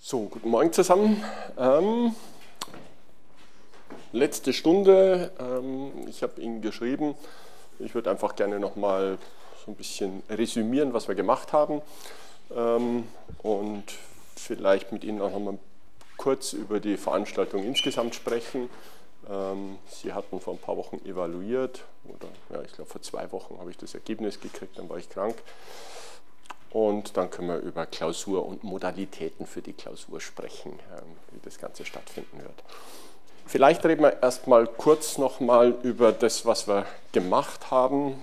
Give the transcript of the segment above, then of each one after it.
So, guten Morgen zusammen. Letzte Stunde. Ich habe Ihnen geschrieben, ich würde einfach gerne nochmal so ein bisschen resümieren, was wir gemacht haben und vielleicht mit Ihnen auch nochmal kurz über die Veranstaltung insgesamt sprechen. Sie hatten vor ein paar Wochen evaluiert, oder ja, ich glaube vor 2 Wochen habe ich das Ergebnis gekriegt, dann war ich krank. Und dann können wir über Klausur und Modalitäten für die Klausur sprechen, wie das Ganze stattfinden wird. Vielleicht reden wir erstmal kurz nochmal über das, was wir gemacht haben.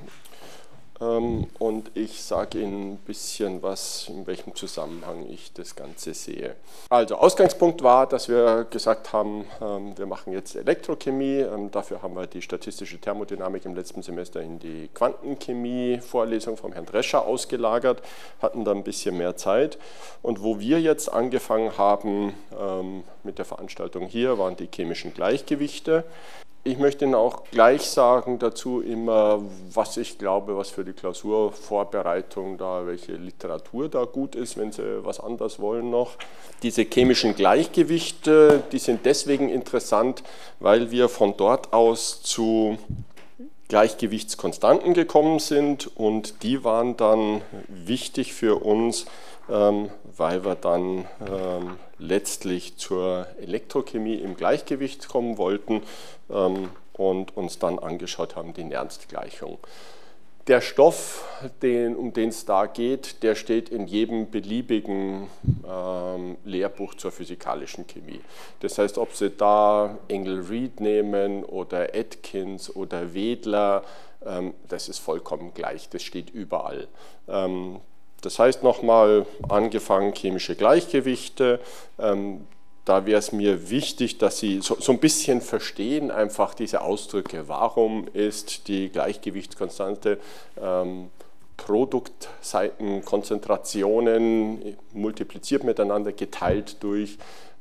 Und ich sage Ihnen ein bisschen was, in welchem Zusammenhang ich das Ganze sehe. Also Ausgangspunkt war, dass wir gesagt haben, wir machen jetzt Elektrochemie. Dafür haben wir die statistische Thermodynamik im letzten Semester in die Quantenchemie-Vorlesung vom Herrn Drescher ausgelagert, hatten dann ein bisschen mehr Zeit. Und wo wir jetzt angefangen haben mit der Veranstaltung hier, waren die chemischen Gleichgewichte. Ich möchte Ihnen auch gleich sagen dazu immer, was ich glaube, was für die Klausurvorbereitung da, welche Literatur da gut ist, wenn Sie was anderes wollen noch. Diese chemischen Gleichgewichte, die sind deswegen interessant, weil wir von dort aus zu Gleichgewichtskonstanten gekommen sind und die waren dann wichtig für uns, weil wir dann letztlich zur Elektrochemie im Gleichgewicht kommen wollten und uns dann angeschaut haben, die Nernst-Gleichung. Der Stoff, um den es da geht, der steht in jedem beliebigen Lehrbuch zur physikalischen Chemie. Das heißt, ob Sie da Engel-Reed nehmen oder Atkins oder Wedler, das ist vollkommen gleich, das steht überall. Das heißt nochmal, angefangen chemische Gleichgewichte, da wäre es mir wichtig, dass Sie so ein bisschen verstehen, einfach diese Ausdrücke. Warum ist die Gleichgewichtskonstante Produktseitenkonzentrationen multipliziert miteinander, geteilt durch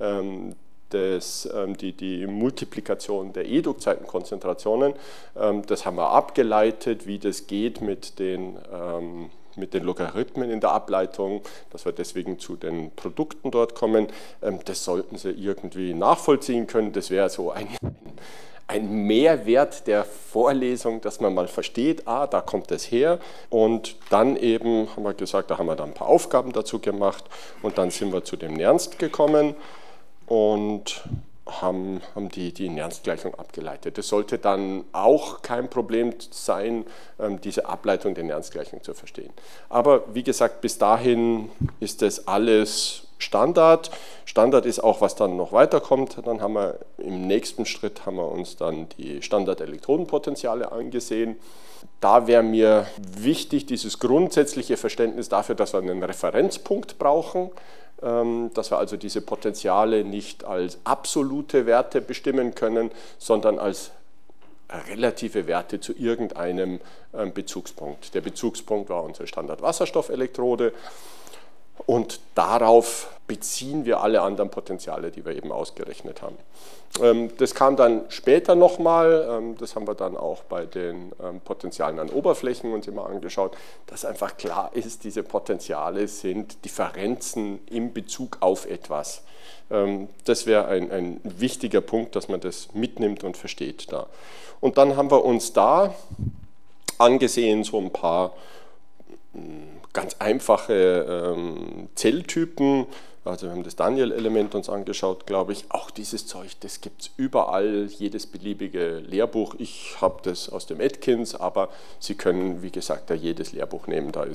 die Multiplikation der Edukzeitenkonzentrationen. Das haben wir abgeleitet, wie das geht mit den Logarithmen in der Ableitung, dass wir deswegen zu den Produkten dort kommen. Das sollten Sie irgendwie nachvollziehen können. Das wäre so ein Mehrwert der Vorlesung, dass man mal versteht, da kommt das her. Und dann eben haben wir gesagt, da haben wir dann ein paar Aufgaben dazu gemacht und dann sind wir zu dem Nernst gekommen und haben die Nernst-Gleichung abgeleitet. Das sollte dann auch kein Problem sein, diese Ableitung der Nernst-Gleichung zu verstehen. Aber wie gesagt, bis dahin ist das alles Standard. Standard ist auch, was dann noch weiterkommt. Dann haben wir im nächsten Schritt uns dann die Standard-Elektrodenpotenziale angesehen. Da wäre mir wichtig, dieses grundsätzliche Verständnis dafür, dass wir einen Referenzpunkt brauchen, dass wir also diese Potenziale nicht als absolute Werte bestimmen können, sondern als relative Werte zu irgendeinem Bezugspunkt. Der Bezugspunkt war unsere Standard-Wasserstoffelektrode und darauf beziehen wir alle anderen Potenziale, die wir eben ausgerechnet haben. Das kam dann später nochmal, das haben wir dann auch bei den Potentialen an Oberflächen uns immer angeschaut, dass einfach klar ist, diese Potenziale sind Differenzen in Bezug auf etwas. Das wäre ein wichtiger Punkt, dass man das mitnimmt und versteht da. Und dann haben wir uns da angesehen, so ein paar ganz einfache Zelltypen. Also wir haben das Daniel-Element uns angeschaut, glaube ich. Auch dieses Zeug, das gibt es überall, jedes beliebige Lehrbuch. Ich habe das aus dem Atkins, aber Sie können, wie gesagt, da jedes Lehrbuch nehmen. Da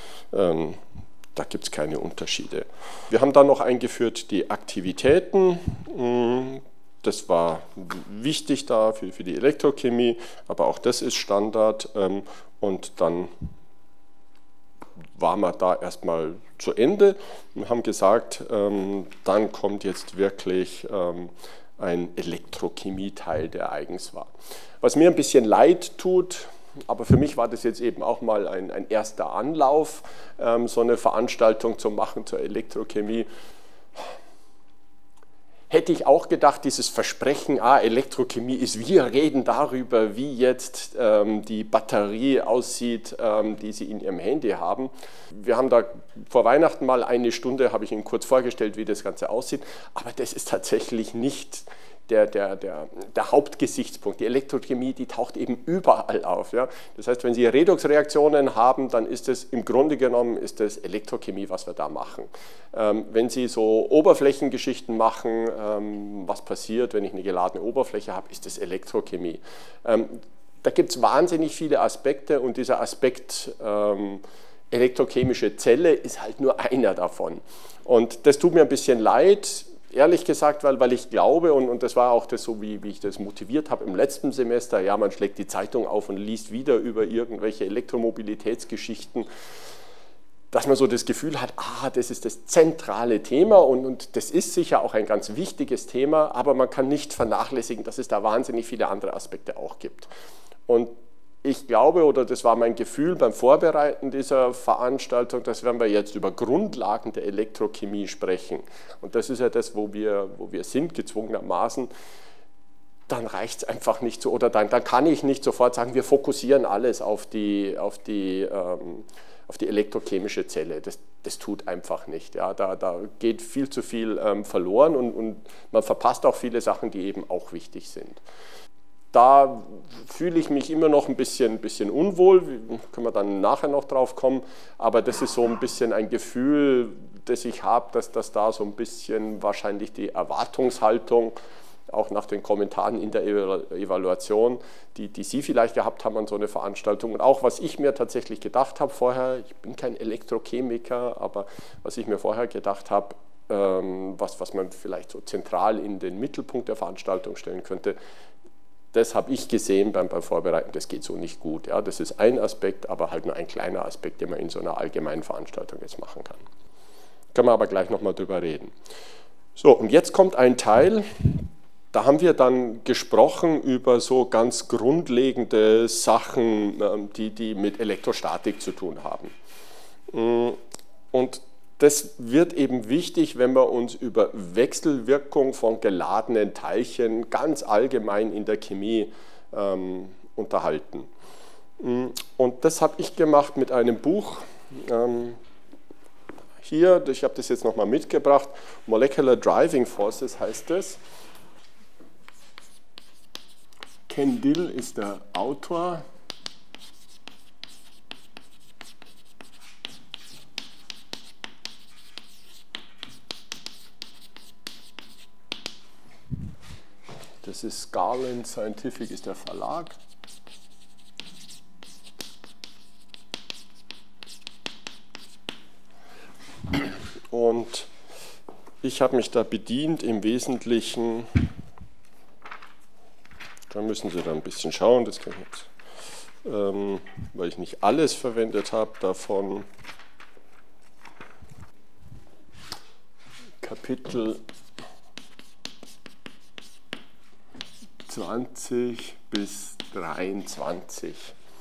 gibt es keine Unterschiede. Wir haben dann noch eingeführt die Aktivitäten. Das war wichtig da für die Elektrochemie, aber auch das ist Standard. Und dann waren wir da erstmal zu Ende und haben gesagt, dann kommt jetzt wirklich ein Elektrochemie-Teil, der eigens war. Was mir ein bisschen leid tut, aber für mich war das jetzt eben auch mal ein erster Anlauf, so eine Veranstaltung zu machen zur Elektrochemie. hätte ich auch gedacht, dieses Versprechen, Elektrochemie ist, wir reden darüber, wie jetzt die Batterie aussieht, die Sie in Ihrem Handy haben. Wir haben da vor Weihnachten mal eine Stunde, habe ich Ihnen kurz vorgestellt, wie das Ganze aussieht, aber das ist tatsächlich nicht der Hauptgesichtspunkt. Die Elektrochemie, die taucht eben überall auf. Ja? Das heißt, wenn Sie Redoxreaktionen haben, dann ist es im Grunde genommen ist das Elektrochemie, was wir da machen. Wenn Sie so Oberflächengeschichten machen, was passiert, wenn ich eine geladene Oberfläche habe, ist das Elektrochemie. Da gibt es wahnsinnig viele Aspekte und dieser Aspekt elektrochemische Zelle ist halt nur einer davon. Und das tut mir ein bisschen leid, ehrlich gesagt, weil ich glaube, und das war auch das so, wie ich das motiviert habe im letzten Semester, ja, man schlägt die Zeitung auf und liest wieder über irgendwelche Elektromobilitätsgeschichten, dass man so das Gefühl hat, das ist das zentrale Thema und das ist sicher auch ein ganz wichtiges Thema, aber man kann nicht vernachlässigen, dass es da wahnsinnig viele andere Aspekte auch gibt. Und ich glaube, oder das war mein Gefühl beim Vorbereiten dieser Veranstaltung, dass wenn wir jetzt über Grundlagen der Elektrochemie sprechen, und das ist ja das, wo wir sind, gezwungenermaßen, dann reicht es einfach nicht so, oder dann kann ich nicht sofort sagen, wir fokussieren alles auf die elektrochemische Zelle. Das tut einfach nicht. Ja. Da geht viel zu viel verloren und man verpasst auch viele Sachen, die eben auch wichtig sind. Da fühle ich mich immer noch ein bisschen unwohl, können wir dann nachher noch drauf kommen, aber das ist so ein bisschen ein Gefühl, das ich habe, dass da so ein bisschen wahrscheinlich die Erwartungshaltung, auch nach den Kommentaren in der Evaluation, die Sie vielleicht gehabt haben an so eine Veranstaltung und auch was ich mir tatsächlich gedacht habe vorher, ich bin kein Elektrochemiker, aber was ich mir vorher gedacht habe, was man vielleicht so zentral in den Mittelpunkt der Veranstaltung stellen könnte, das habe ich gesehen beim Vorbereiten, das geht so nicht gut. Ja, das ist ein Aspekt, aber halt nur ein kleiner Aspekt, den man in so einer allgemeinen Veranstaltung jetzt machen kann. Können wir aber gleich nochmal drüber reden. So, und jetzt kommt ein Teil, da haben wir dann gesprochen über so ganz grundlegende Sachen, die mit Elektrostatik zu tun haben. Und das wird eben wichtig, wenn wir uns über Wechselwirkung von geladenen Teilchen ganz allgemein in der Chemie unterhalten. Und das habe ich gemacht mit einem Buch. Hier, ich habe das jetzt nochmal mitgebracht, Molecular Driving Forces heißt es. Ken Dill ist der Autor. Das ist Garland Scientific, ist der Verlag. Und ich habe mich da bedient im Wesentlichen, da müssen Sie dann ein bisschen schauen, das kann ich jetzt, weil ich nicht alles verwendet habe, davon Kapitel 20 bis 23.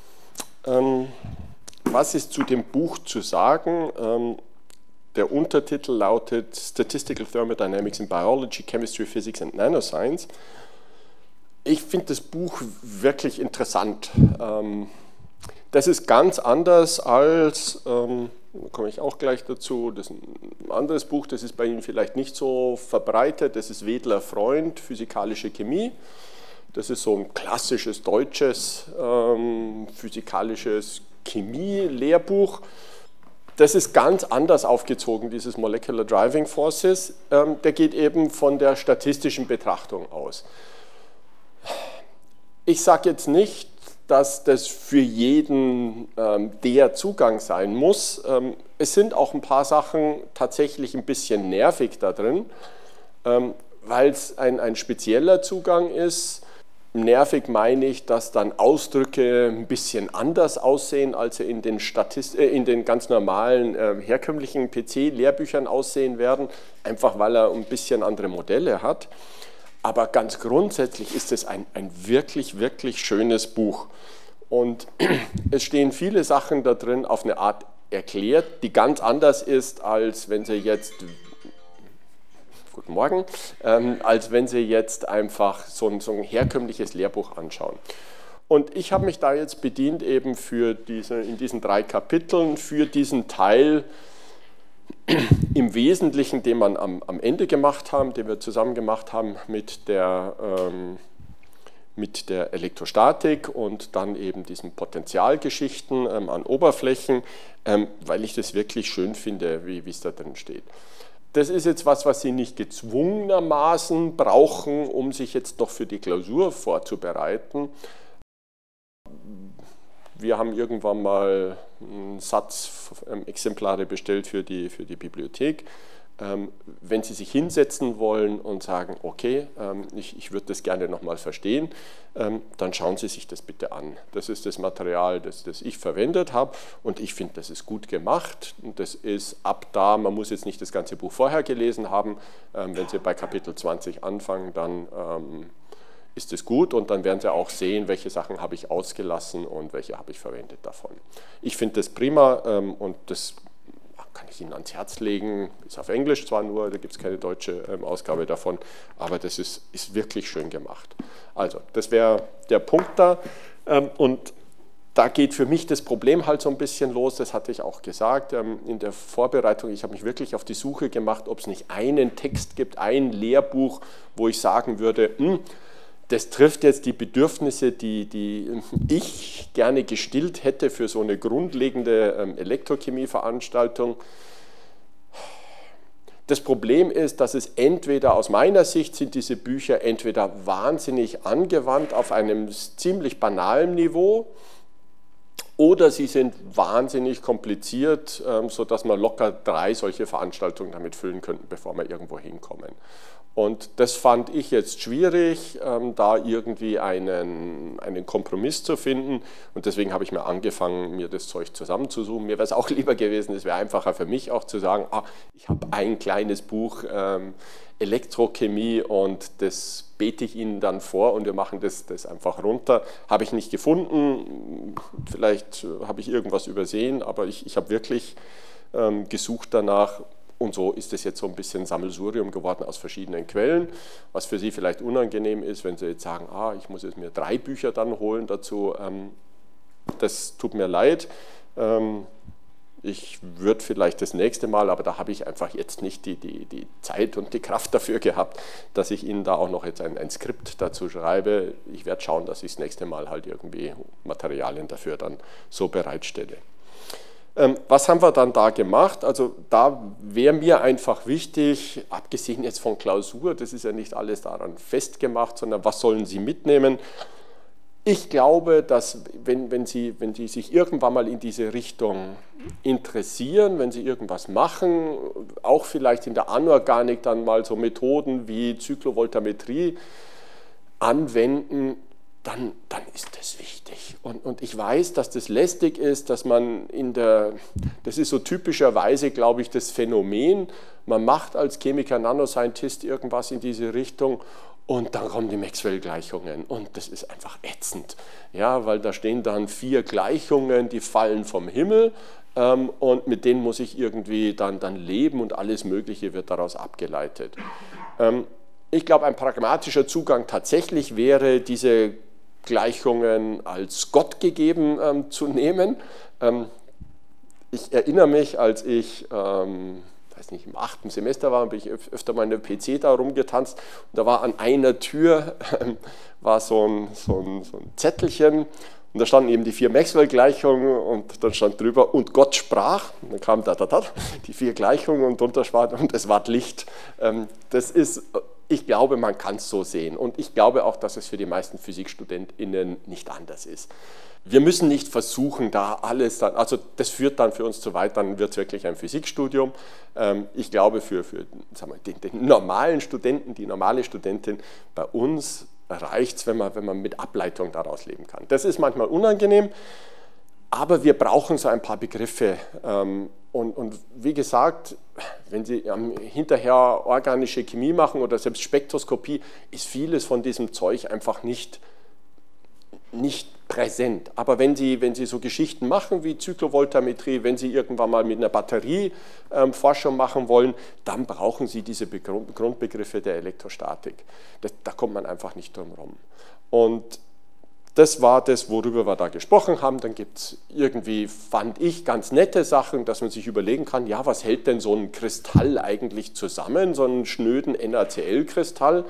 Was ist zu dem Buch zu sagen? Der Untertitel lautet Statistical Thermodynamics in Biology, Chemistry, Physics and Nanoscience. Ich finde das Buch wirklich interessant. Das ist ganz anders als, da komme ich auch gleich dazu, das ist ein anderes Buch, das ist bei Ihnen vielleicht nicht so verbreitet, das ist Wedler Freund, Physikalische Chemie. Das ist so ein klassisches deutsches physikalisches Chemie-Lehrbuch. Das ist ganz anders aufgezogen, dieses Molecular Driving Forces. Der geht eben von der statistischen Betrachtung aus. Ich sage jetzt nicht, dass das für jeden der Zugang sein muss. Es sind auch ein paar Sachen tatsächlich ein bisschen nervig da drin, weil es ein spezieller Zugang ist. Nervig meine ich, dass dann Ausdrücke ein bisschen anders aussehen, als sie in den ganz normalen herkömmlichen PC-Lehrbüchern aussehen werden, einfach weil er ein bisschen andere Modelle hat. Aber ganz grundsätzlich ist es ein wirklich, wirklich schönes Buch. Und es stehen viele Sachen da drin auf eine Art erklärt, die ganz anders ist, als wenn Sie jetzt guten Morgen, als wenn Sie jetzt einfach so ein herkömmliches Lehrbuch anschauen. Und ich habe mich da jetzt bedient eben in diesen 3 Kapiteln für diesen Teil im Wesentlichen, den man am Ende gemacht haben, den wir zusammen gemacht haben mit der Elektrostatik und dann eben diesen Potentialgeschichten an Oberflächen, weil ich das wirklich schön finde, wie es da drin steht. Das ist jetzt was Sie nicht gezwungenermaßen brauchen, um sich jetzt noch für die Klausur vorzubereiten. Wir haben irgendwann mal einen Satz Exemplare bestellt für die Bibliothek. Wenn Sie sich hinsetzen wollen und sagen, okay, ich würde das gerne nochmal verstehen, dann schauen Sie sich das bitte an. Das ist das Material, das ich verwendet habe und ich finde, das ist gut gemacht. Und das ist ab da, man muss jetzt nicht das ganze Buch vorher gelesen haben. Wenn Sie bei Kapitel 20 anfangen, dann ist es gut und dann werden Sie auch sehen, welche Sachen habe ich ausgelassen und welche habe ich verwendet davon. Ich finde das prima und das kann ich Ihnen ans Herz legen, ist auf Englisch zwar nur, da gibt es keine deutsche Ausgabe davon, aber das ist wirklich schön gemacht. Also, das wäre der Punkt da und da geht für mich das Problem halt so ein bisschen los, das hatte ich auch gesagt in der Vorbereitung, ich habe mich wirklich auf die Suche gemacht, ob es nicht einen Text gibt, ein Lehrbuch, wo ich sagen würde, das trifft jetzt die Bedürfnisse, die ich gerne gestillt hätte für so eine grundlegende Elektrochemie-Veranstaltung. Das Problem ist, dass es entweder, aus meiner Sicht sind diese Bücher entweder wahnsinnig angewandt auf einem ziemlich banalen Niveau oder sie sind wahnsinnig kompliziert, sodass man locker 3 solche Veranstaltungen damit füllen könnten, bevor wir irgendwo hinkommen. Und das fand ich jetzt schwierig, da irgendwie einen Kompromiss zu finden. Und deswegen habe ich mir angefangen, mir das Zeug zusammenzusuchen. Mir wäre es auch lieber gewesen, es wäre einfacher für mich auch zu sagen, ich habe ein kleines Buch Elektrochemie und das bete ich Ihnen dann vor und wir machen das einfach runter. Habe ich nicht gefunden, vielleicht habe ich irgendwas übersehen, aber ich habe wirklich gesucht danach. Und so ist es jetzt so ein bisschen Sammelsurium geworden aus verschiedenen Quellen, was für Sie vielleicht unangenehm ist, wenn Sie jetzt sagen, ich muss jetzt mir 3 Bücher dann holen dazu. Das tut mir leid. Ich würde vielleicht das nächste Mal, aber da habe ich einfach jetzt nicht die Zeit und die Kraft dafür gehabt, dass ich Ihnen da auch noch jetzt ein Skript dazu schreibe. Ich werde schauen, dass ich das nächste Mal halt irgendwie Materialien dafür dann so bereitstelle. Was haben wir dann da gemacht? Also da wäre mir einfach wichtig, abgesehen jetzt von Klausur, das ist ja nicht alles daran festgemacht, sondern was sollen Sie mitnehmen? Ich glaube, dass wenn Sie sich irgendwann mal in diese Richtung interessieren, wenn Sie irgendwas machen, auch vielleicht in der Anorganik dann mal so Methoden wie Zyklovoltammetrie anwenden, dann ist das wichtig. Und ich weiß, dass das lästig ist, dass man das ist so typischerweise, glaube ich, das Phänomen, man macht als Chemiker, Nanoscientist irgendwas in diese Richtung und dann kommen die Maxwell-Gleichungen und das ist einfach ätzend. Ja, weil da stehen dann 4 Gleichungen, die fallen vom Himmel und mit denen muss ich irgendwie dann leben und alles Mögliche wird daraus abgeleitet. Ich glaube, ein pragmatischer Zugang tatsächlich wäre, diese Gleichungen als Gott gegeben zu nehmen. Ich erinnere mich, als ich weiß nicht, im 8. Semester war, bin ich öfter mal in der PC da rumgetanzt und da war an einer Tür war so ein Zettelchen und da standen eben die 4 Maxwell-Gleichungen und dann stand drüber und Gott sprach und dann kam die 4 Gleichungen und drunter sprach und es ward Licht. Das ist, ich glaube, man kann es so sehen und ich glaube auch, dass es für die meisten PhysikstudentInnen nicht anders ist. Wir müssen nicht versuchen, da alles dann, also das führt dann für uns zu weit, dann wird es wirklich ein Physikstudium. Ich glaube, für sagen wir, den normalen Studenten, die normale Studentin, bei uns reicht es, wenn man mit Ableitung daraus leben kann. Das ist manchmal unangenehm, aber wir brauchen so ein paar Begriffe. Und wie gesagt, wenn Sie hinterher organische Chemie machen oder selbst Spektroskopie, ist vieles von diesem Zeug einfach nicht präsent. Aber wenn Sie so Geschichten machen wie Zyklovoltammetrie, wenn Sie irgendwann mal mit einer Batterie Forschung machen wollen, dann brauchen Sie diese Grundbegriffe der Elektrostatik. Da kommt man einfach nicht drum herum. Und das war das, worüber wir da gesprochen haben. Dann gibt es irgendwie, fand ich, ganz nette Sachen, dass man sich überlegen kann, ja, was hält denn so ein Kristall eigentlich zusammen, so einen schnöden NaCl-Kristall?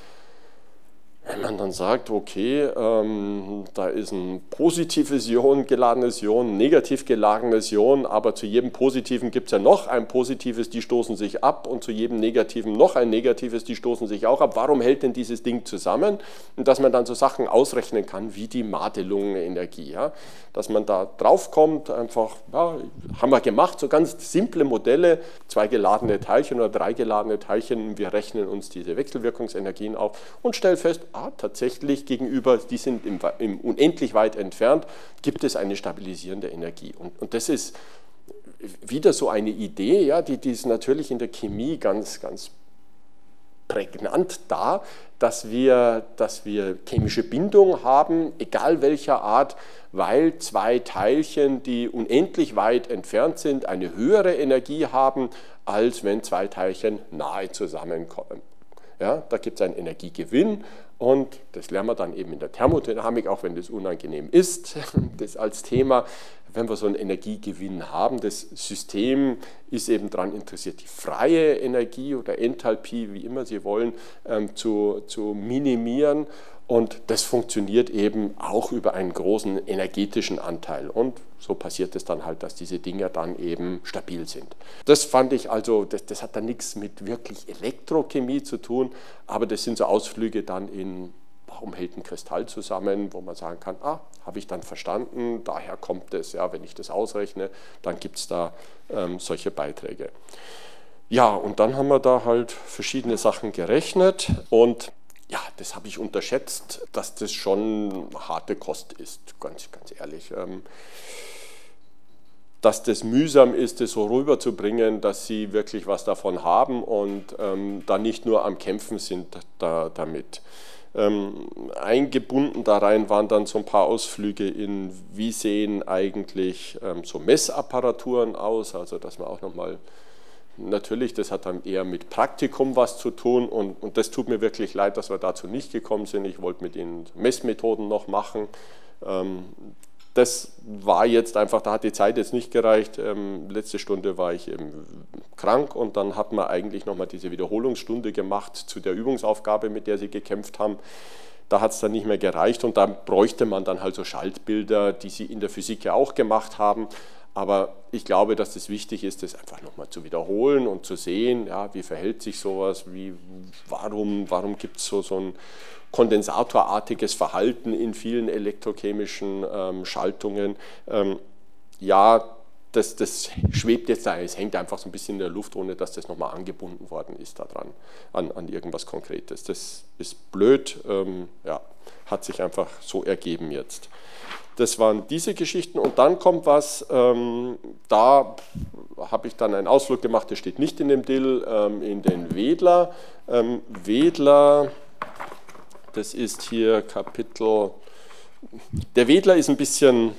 Wenn man dann sagt, okay, da ist ein positives Ion geladenes Ion, ein negativ geladenes Ion, aber zu jedem Positiven gibt es ja noch ein positives, die stoßen sich ab, und zu jedem Negativen noch ein negatives, die stoßen sich auch ab. Warum hält denn dieses Ding zusammen? Und dass man dann so Sachen ausrechnen kann wie die Madelung-Energie. Ja? Dass man da drauf kommt, einfach, ja, haben wir gemacht, so ganz simple Modelle, 2 geladene Teilchen oder 3 geladene Teilchen, wir rechnen uns diese Wechselwirkungsenergien auf und stellen fest, tatsächlich gegenüber, die sind im unendlich weit entfernt, gibt es eine stabilisierende Energie. Und das ist wieder so eine Idee, ja, die ist natürlich in der Chemie ganz, ganz prägnant da, dass wir chemische Bindung haben, egal welcher Art, weil 2 Teilchen, die unendlich weit entfernt sind, eine höhere Energie haben, als wenn 2 Teilchen nahe zusammenkommen. Ja, da gibt es einen Energiegewinn, und das lernen wir dann eben in der Thermodynamik, auch wenn das unangenehm ist, das als Thema. Wenn wir so einen Energiegewinn haben, das System ist eben daran interessiert, die freie Energie oder Enthalpie, wie immer Sie wollen, zu minimieren. Und das funktioniert eben auch über einen großen energetischen Anteil. Und so passiert es dann halt, dass diese Dinger dann eben stabil sind. Das fand ich also, das hat dann nichts mit wirklich Elektrochemie zu tun, aber das sind so Ausflüge dann in, warum hält ein Kristall zusammen, wo man sagen kann, habe ich dann verstanden, daher kommt es, ja, wenn ich das ausrechne, dann gibt es da solche Beiträge. Ja, und dann haben wir da halt verschiedene Sachen gerechnet, und ja, das habe ich unterschätzt, dass das schon harte Kost ist, ganz ehrlich. Dass das mühsam ist, das so rüberzubringen, dass Sie wirklich was davon haben und dann nicht nur am Kämpfen sind damit. Eingebunden da rein waren dann so ein paar Ausflüge in, wie sehen eigentlich so Messapparaturen aus, also dass man auch nochmal, natürlich, das hat dann eher mit Praktikum was zu tun, und das tut mir wirklich leid, dass wir dazu nicht gekommen sind. Ich wollte mit Ihnen Messmethoden noch machen. Das war jetzt einfach, da hat die Zeit jetzt nicht gereicht. Letzte Stunde war ich eben krank, und dann hat man eigentlich nochmal diese Wiederholungsstunde gemacht zu der Übungsaufgabe, mit der Sie gekämpft haben. Da hat es dann nicht mehr gereicht, und da bräuchte man dann halt so Schaltbilder, die Sie in der Physik ja auch gemacht haben. Aber ich glaube, dass es wichtig ist, das einfach nochmal zu wiederholen und zu sehen, ja, wie verhält sich sowas, warum gibt es so ein kondensatorartiges Verhalten in vielen elektrochemischen Schaltungen. Ja, das schwebt jetzt da, es hängt einfach so ein bisschen in der Luft, ohne dass das nochmal angebunden worden ist daran, an irgendwas Konkretes. Das ist blöd, ja, hat sich einfach so ergeben jetzt. Das waren diese Geschichten, und dann kommt was, da habe ich dann einen Ausflug gemacht, das steht nicht in dem Dill, in den Wedler. Wedler, das ist hier Kapitel, der Wedler ist ein bisschen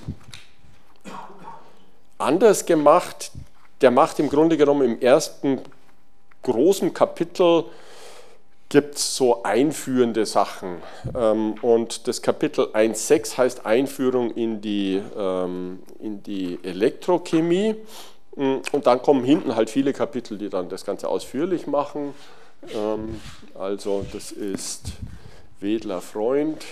anders gemacht, der macht im Grunde genommen im ersten großen Kapitel, gibt es so einführende Sachen, und das Kapitel 1.6 heißt Einführung in die Elektrochemie, und dann kommen hinten halt viele Kapitel, die dann das Ganze ausführlich machen. Also das ist Wedler Freund.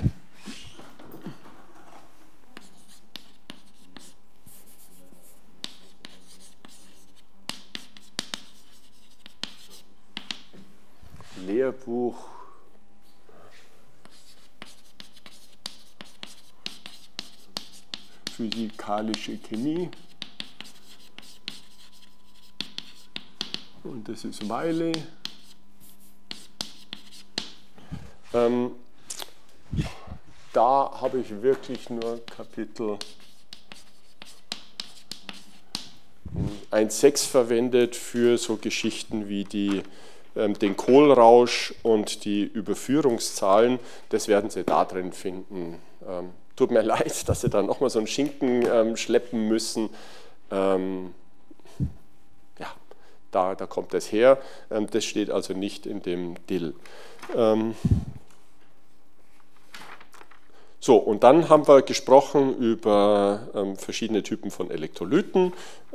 Lehrbuch Physikalische Chemie, und das ist Wiley. Da habe ich wirklich nur Kapitel 1.6 verwendet für so Geschichten wie den Kohlrausch und die Überführungszahlen. Das werden Sie da drin finden. tut mir leid, dass Sie dann nochmal so einen Schinken schleppen müssen. Da kommt das her. Das steht also nicht in dem DIL. So, und dann haben wir gesprochen über verschiedene Typen von Elektrolyten,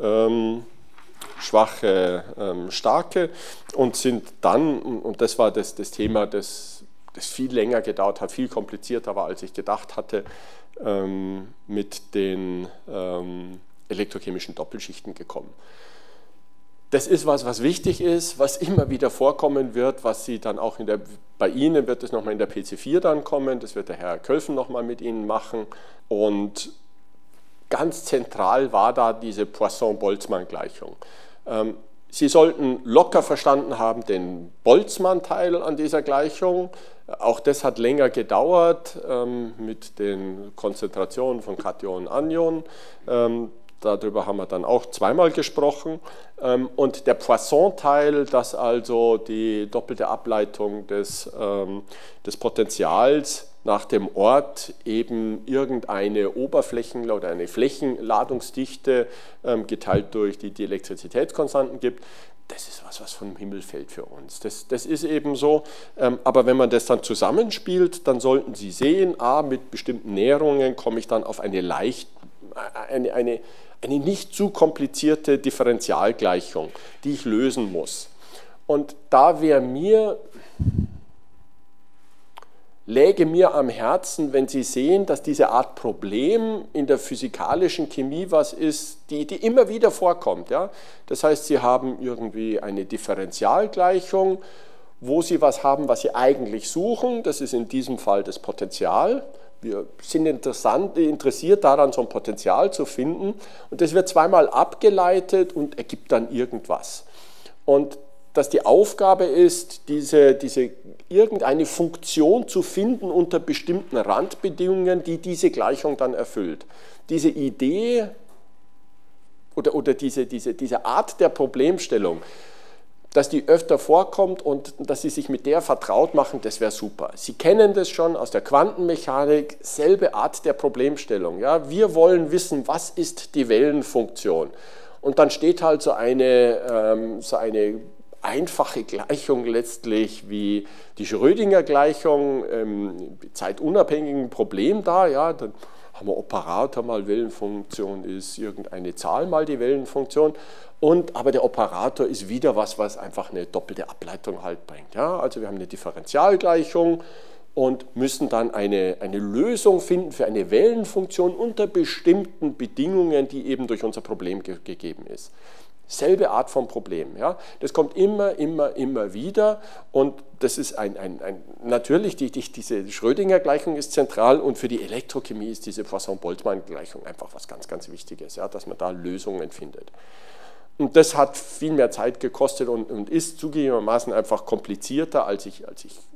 schwache, starke, und sind dann, und das war das Thema, das viel länger gedauert hat, viel komplizierter war, als ich gedacht hatte, mit den elektrochemischen Doppelschichten gekommen. Das ist was wichtig ist, was immer wieder vorkommen wird, was Sie dann auch bei Ihnen wird es nochmal in der PC4 dann kommen, das wird der Herr Kölfen nochmal mit Ihnen machen. Und ganz zentral war da diese Poisson-Boltzmann-Gleichung. Sie sollten locker verstanden haben den Boltzmann-Teil an dieser Gleichung. Auch das hat länger gedauert mit den Konzentrationen von Kationen und Anionen. Darüber haben wir dann auch zweimal gesprochen. Und der Poisson-Teil, das also die doppelte Ableitung des Potentials nach dem Ort eben irgendeine Oberflächen- oder eine Flächenladungsdichte geteilt durch die Elektrizitätskonstanten gibt, das ist was vom Himmel fällt für uns. Das ist eben so. Aber wenn man das dann zusammenspielt, dann sollten Sie sehen, mit bestimmten Näherungen komme ich dann auf eine nicht zu komplizierte Differentialgleichung, die ich lösen muss. Und da läge mir am Herzen, wenn Sie sehen, dass diese Art Problem in der physikalischen Chemie was ist, die immer wieder vorkommt. Ja? Das heißt, Sie haben irgendwie eine Differentialgleichung, wo Sie was haben, was Sie eigentlich suchen. Das ist in diesem Fall das Potential. Wir sind interessiert daran, so ein Potenzial zu finden. Und das wird zweimal abgeleitet und ergibt dann irgendwas. Und dass die Aufgabe ist, irgendeine Funktion zu finden unter bestimmten Randbedingungen, die diese Gleichung dann erfüllt. Diese Idee oder diese Art der Problemstellung, dass die öfter vorkommt und dass Sie sich mit der vertraut machen, das wäre super. Sie kennen das schon aus der Quantenmechanik, selbe Art der Problemstellung. Ja? Wir wollen wissen, was ist die Wellenfunktion? Und dann steht halt so eine einfache Gleichung letztlich wie die Schrödinger-Gleichung, zeitunabhängigen Problem da, ja, dann haben wir Operator mal Wellenfunktion ist irgendeine Zahl mal die Wellenfunktion, aber der Operator ist wieder was einfach eine doppelte Ableitung halt bringt. Ja? Also wir haben eine Differentialgleichung und müssen dann eine Lösung finden für eine Wellenfunktion unter bestimmten Bedingungen, die eben durch unser Problem gegeben ist. Selbe Art von Problem. Ja? Das kommt immer wieder und das ist natürlich, diese Schrödinger-Gleichung ist zentral und für die Elektrochemie ist diese Poisson-Boltzmann-Gleichung einfach was ganz, ganz Wichtiges, ja? Dass man da Lösungen findet. Und das hat viel mehr Zeit gekostet und ist zugegebenermaßen einfach komplizierter, als ich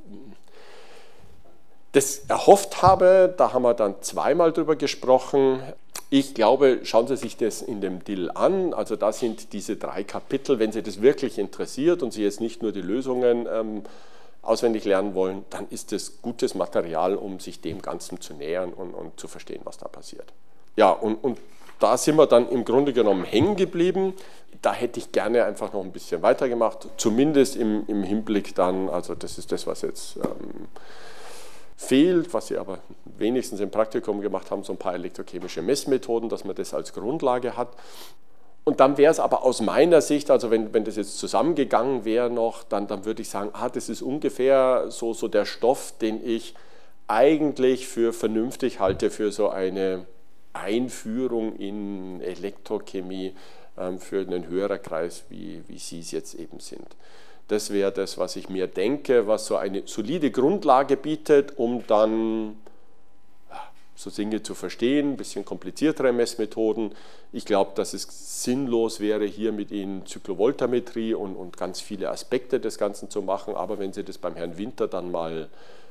das erhofft habe. Da haben wir dann zweimal drüber gesprochen. Ich glaube, schauen Sie sich das in dem DIL an. Also da sind diese 3 Kapitel. Wenn Sie das wirklich interessiert und Sie jetzt nicht nur die Lösungen auswendig lernen wollen, dann ist das gutes Material, um sich dem Ganzen zu nähern und zu verstehen, was da passiert. Ja, und da sind wir dann im Grunde genommen hängen geblieben. Da hätte ich gerne einfach noch ein bisschen weitergemacht, zumindest im Hinblick dann, also das ist das, was jetzt fehlt, was Sie aber wenigstens im Praktikum gemacht haben, so ein paar elektrochemische Messmethoden, dass man das als Grundlage hat. Und dann wäre es aber aus meiner Sicht, also wenn das jetzt zusammengegangen wäre noch, dann würde ich sagen, das ist ungefähr so der Stoff, den ich eigentlich für vernünftig halte für so eine Einführung in Elektrochemie für einen Hörerkreis, wie Sie es jetzt eben sind. Das wäre das, was ich mir denke, was so eine solide Grundlage bietet, um dann so Dinge zu verstehen, ein bisschen kompliziertere Messmethoden. Ich glaube, dass es sinnlos wäre, hier mit Ihnen Zyklovoltammetrie und ganz viele Aspekte des Ganzen zu machen, aber wenn Sie das beim Herrn Winter dann mal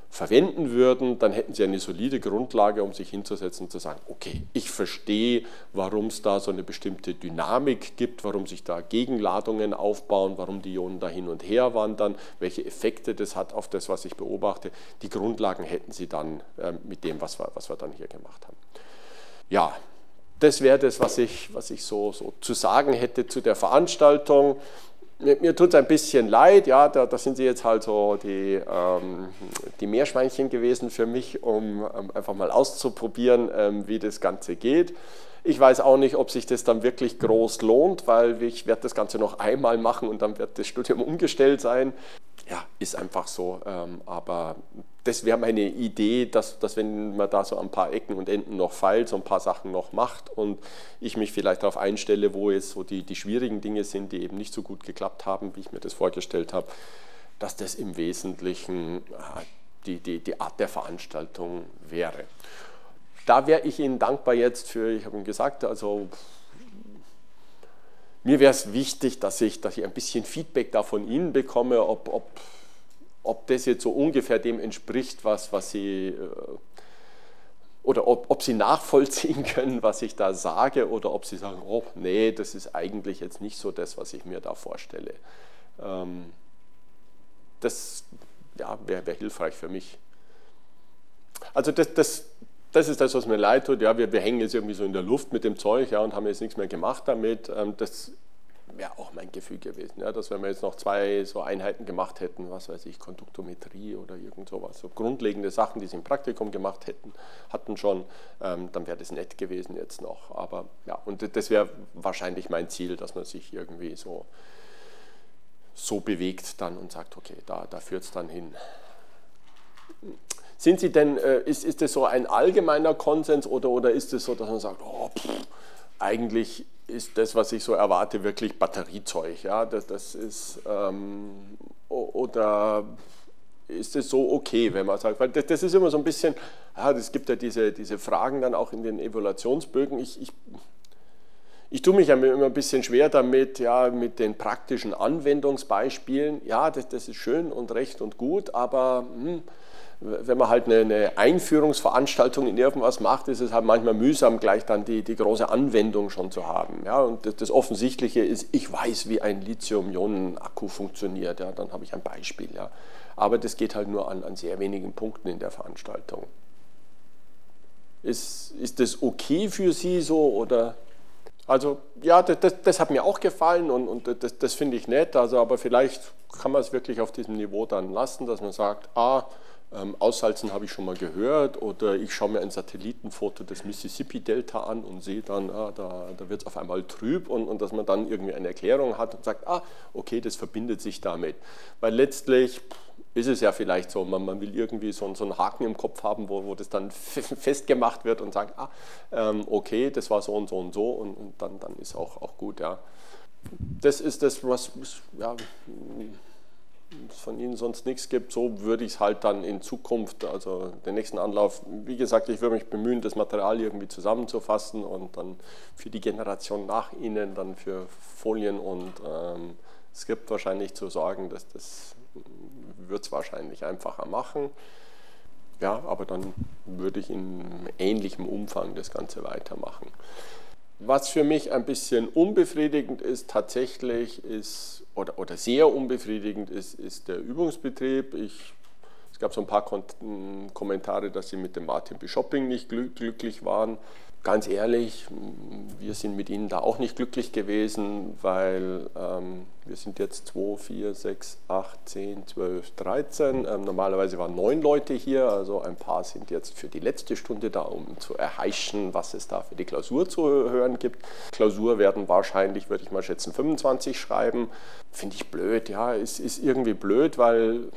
verwenden würden, dann hätten Sie eine solide Grundlage, um sich hinzusetzen und zu sagen, okay, ich verstehe, warum es da so eine bestimmte Dynamik gibt, warum sich da Gegenladungen aufbauen, warum die Ionen da hin und her wandern, welche Effekte das hat auf das, was ich beobachte. Die Grundlagen hätten Sie dann mit dem, was wir dann hier gemacht haben. Ja, das wäre das, was ich so zu sagen hätte zu der Veranstaltung. Mir tut es ein bisschen leid, ja, da sind Sie jetzt halt so die Meerschweinchen gewesen für mich, um einfach mal auszuprobieren, wie das Ganze geht. Ich weiß auch nicht, ob sich das dann wirklich groß lohnt, weil ich werde das Ganze noch einmal machen und dann wird das Studium umgestellt sein. Ja, ist einfach so, aber das wäre meine Idee, dass wenn man da so ein paar Ecken und Enden noch feilt, so ein paar Sachen noch macht und ich mich vielleicht darauf einstelle, wo jetzt so die schwierigen Dinge sind, die eben nicht so gut geklappt haben, wie ich mir das vorgestellt habe, dass das im Wesentlichen die Art der Veranstaltung wäre. Da wäre ich Ihnen dankbar jetzt für, ich habe Ihnen gesagt, also mir wäre es wichtig, dass ich ein bisschen Feedback da von Ihnen bekomme, ob das jetzt so ungefähr dem entspricht, was Sie, oder ob Sie nachvollziehen können, was ich da sage, oder ob Sie sagen, oh nee, das ist eigentlich jetzt nicht so das, was ich mir da vorstelle. Das ja, wäre hilfreich für mich. Also das ist das, was mir leid tut. Ja, wir hängen jetzt irgendwie so in der Luft mit dem Zeug, ja, und haben jetzt nichts mehr gemacht damit. Das wäre auch mein Gefühl gewesen, ja, dass wenn wir jetzt noch 2 so Einheiten gemacht hätten, was weiß ich, Konduktometrie oder irgend sowas, so grundlegende Sachen, die sie im Praktikum gemacht hatten schon, dann wäre das nett gewesen jetzt noch. Aber ja, und das wäre wahrscheinlich mein Ziel, dass man sich irgendwie so bewegt dann und sagt, okay, da führt es dann hin. Sind Sie denn, ist das so ein allgemeiner Konsens oder ist es so, dass man sagt, oh, eigentlich ist das, was ich so erwarte, wirklich Batteriezeug? Ja? Das ist, oder ist es so okay, wenn man sagt, weil das ist immer so ein bisschen, ja, es gibt ja diese Fragen dann auch in den Evaluationsbögen. Ich tue mich ja immer ein bisschen schwer damit, ja, mit den praktischen Anwendungsbeispielen. Ja, das ist schön und recht und gut, aber wenn man halt eine Einführungsveranstaltung in irgendwas macht, ist es halt manchmal mühsam, gleich dann die große Anwendung schon zu haben. Ja, und das Offensichtliche ist, ich weiß, wie ein Lithium-Ionen-Akku funktioniert. Ja, dann habe ich ein Beispiel. Ja. Aber das geht halt nur an sehr wenigen Punkten in der Veranstaltung. Ist das okay für Sie so? Oder? Also ja, das hat mir auch gefallen und das finde ich nett. Also, aber vielleicht kann man es wirklich auf diesem Niveau dann lassen, dass man sagt, Aussalzen habe ich schon mal gehört oder ich schaue mir ein Satellitenfoto des Mississippi-Delta an und sehe dann, da wird es auf einmal trüb und dass man dann irgendwie eine Erklärung hat und sagt, okay, das verbindet sich damit. Weil letztlich ist es ja vielleicht so, man will irgendwie so einen Haken im Kopf haben, wo das dann festgemacht wird und sagt, okay, das war so und so und so und dann ist auch gut. Ja. Das ist das, was ja, es von Ihnen sonst nichts gibt, so würde ich es halt dann in Zukunft, also den nächsten Anlauf, wie gesagt, ich würde mich bemühen, das Material irgendwie zusammenzufassen und dann für die Generation nach Ihnen, dann für Folien und Skript wahrscheinlich zu sorgen, dass das wird es wahrscheinlich einfacher machen. Ja, aber dann würde ich in ähnlichem Umfang das Ganze weitermachen. Was für mich ein bisschen unbefriedigend ist, tatsächlich ist, oder sehr unbefriedigend ist der Übungsbetrieb. Es gab so ein paar Kommentare, dass sie mit dem Martin Bischopping nicht glücklich waren. Ganz ehrlich, wir sind mit ihnen da auch nicht glücklich gewesen, weil wir sind jetzt 2, 4, 6, 8, 10, 12, 13. Normalerweise waren 9 Leute hier, also ein paar sind jetzt für die letzte Stunde da, um zu erheischen, was es da für die Klausur zu hören gibt. Klausur werden wahrscheinlich, würde ich mal schätzen, 25 schreiben. Finde ich blöd, ja, ist irgendwie blöd, weil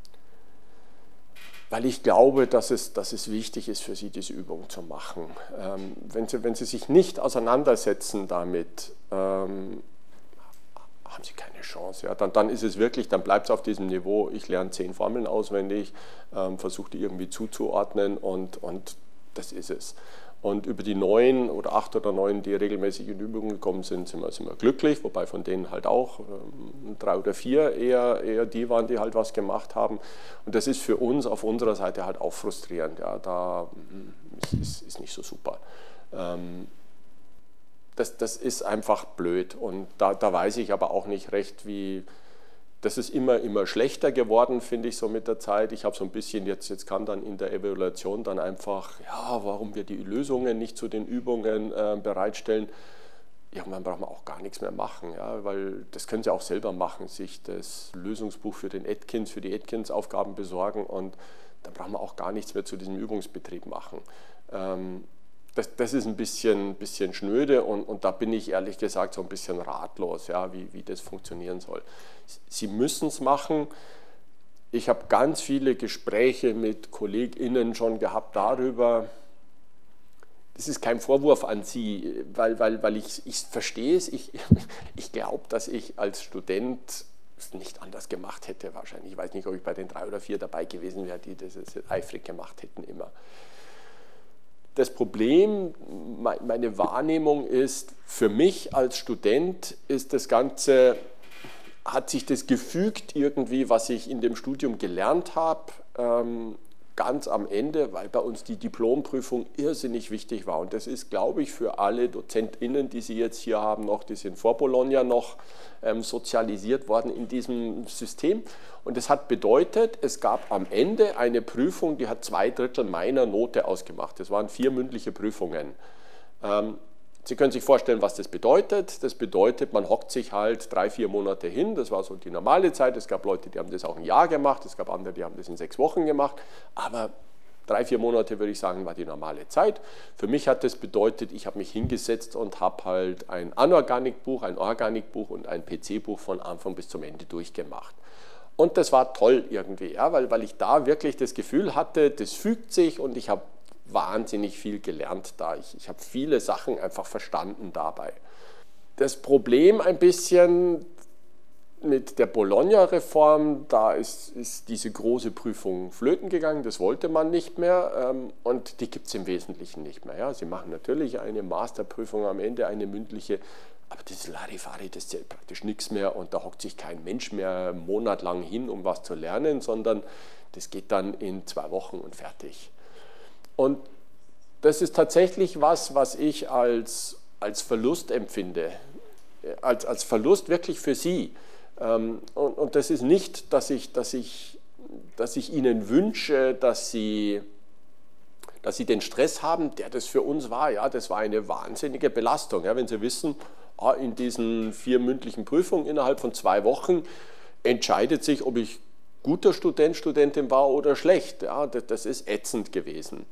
ich glaube, dass es wichtig ist für Sie, diese Übung zu machen. Wenn Sie sich nicht auseinandersetzen damit, haben Sie keine Chance. Ja? Dann ist es wirklich, dann bleibt es auf diesem Niveau, ich lerne 10 Formeln auswendig, versuche die irgendwie zuzuordnen und das ist es. Und über die 9 oder 8 oder 9, die regelmäßig in Übungen gekommen sind, sind wir glücklich, wobei von denen halt auch 3 oder 4 eher die waren, die halt was gemacht haben. Und das ist für uns auf unserer Seite halt auch frustrierend. Ja, da ist nicht so super. Das ist einfach blöd. Und da weiß ich aber auch nicht recht, wie. Das ist immer schlechter geworden, finde ich, so mit der Zeit. Ich habe so ein bisschen, jetzt kam dann in der Evaluation dann einfach, ja, warum wir die Lösungen nicht zu den Übungen bereitstellen. Irgendwann braucht man auch gar nichts mehr machen, ja, weil das können Sie auch selber machen, sich das Lösungsbuch für die Atkins-Aufgaben besorgen und dann braucht man auch gar nichts mehr zu diesem Übungsbetrieb machen. Das ist ein bisschen schnöde und da bin ich ehrlich gesagt so ein bisschen ratlos, ja, wie das funktionieren soll. Sie müssen es machen. Ich habe ganz viele Gespräche mit KollegInnen schon gehabt darüber. Das ist kein Vorwurf an Sie, weil ich verstehe es. Ich glaube, dass ich als Student es nicht anders gemacht hätte wahrscheinlich. Ich weiß nicht, ob ich bei den 3 oder 4 dabei gewesen wäre, die das eifrig gemacht hätten immer. Das Problem, meine Wahrnehmung ist, für mich als Student ist das Ganze, hat sich das gefügt irgendwie, was ich in dem Studium gelernt habe, ganz am Ende, weil bei uns die Diplomprüfung irrsinnig wichtig war. Und das ist, glaube ich, für alle DozentInnen, die Sie jetzt hier haben, die sind vor Bologna noch sozialisiert worden in diesem System. Und das hat bedeutet, es gab am Ende eine Prüfung, die hat 2/3 meiner Note ausgemacht. Das waren 4 mündliche Prüfungen. Sie können sich vorstellen, was das bedeutet. Das bedeutet, man hockt sich halt 3, 4 Monate hin. Das war so die normale Zeit. Es gab Leute, die haben das auch ein Jahr gemacht. Es gab andere, die haben das in 6 Wochen gemacht. Aber 3, 4 Monate, würde ich sagen, war die normale Zeit. Für mich hat das bedeutet, ich habe mich hingesetzt und habe halt ein Anorganikbuch, ein Organikbuch und ein PC-Buch von Anfang bis zum Ende durchgemacht. Und das war toll irgendwie, ja, weil ich da wirklich das Gefühl hatte, das fügt sich und ich habe wahnsinnig viel gelernt da. Ich habe viele Sachen einfach verstanden dabei. Das Problem ein bisschen mit der Bologna-Reform, da ist diese große Prüfung flöten gegangen, das wollte man nicht mehr und die gibt es im Wesentlichen nicht mehr. Ja. Sie machen natürlich eine Masterprüfung am Ende, eine mündliche, aber das Larifari, das zählt praktisch nichts mehr und da hockt sich kein Mensch mehr monatelang hin, um was zu lernen, sondern das geht dann in 2 Wochen und fertig. Und das ist tatsächlich was ich als Verlust empfinde, als Verlust wirklich für Sie. Und das ist nicht, dass ich Ihnen wünsche, dass Sie den Stress haben, der das für uns war. Ja, das war eine wahnsinnige Belastung. Ja, wenn Sie wissen, in diesen 4 mündlichen Prüfungen innerhalb von 2 Wochen entscheidet sich, ob ich guter Student, Studentin war oder schlecht. Ja, das ist ätzend gewesen.